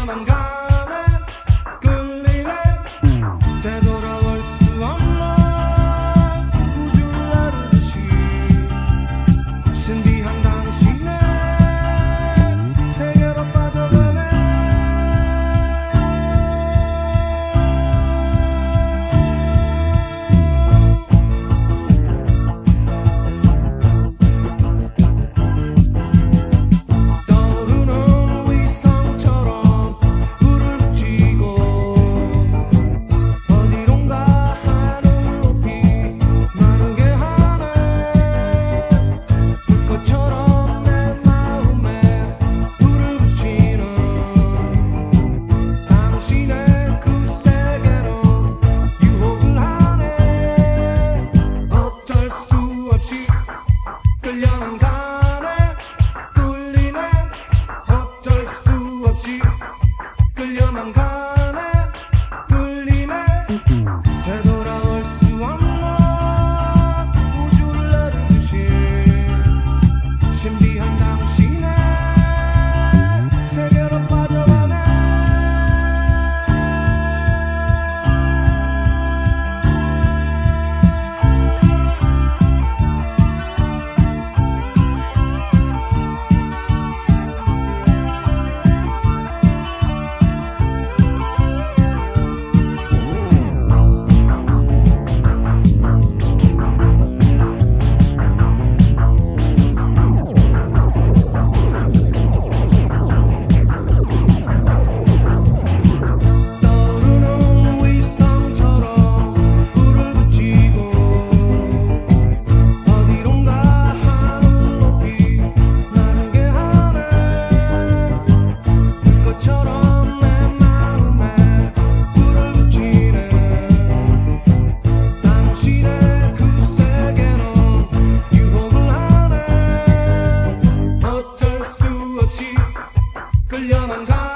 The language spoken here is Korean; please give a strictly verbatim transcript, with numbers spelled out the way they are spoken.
끌려만 가네 끌리네 되돌아올 수 없는 우주를 나르듯이 신비한 당신의 세계로 빠져가네 떠오르는 위성처럼 불을 붙이고 어디론가 하늘 높이 나르게 하네 불꽃처럼 내 마음에 불을 붙이는 당신의 그 세계로 유혹을 하네 어쩔 수 없이 끌려만 가네 끌리네 어쩔 수 없이 끌려만 가네 끌리네 되돌아올 수 없는 우주를 나르듯이 신비한 당신의 세계로 빠져가네 떠오르는 위성처럼 불을 붙이고 어디론가 하늘 높이 나르게 하네 불꽃처럼 내 마음에 불을 붙이네 당신의 그 세계로 유혹을 하네 어쩔 수 없이 끌려만 가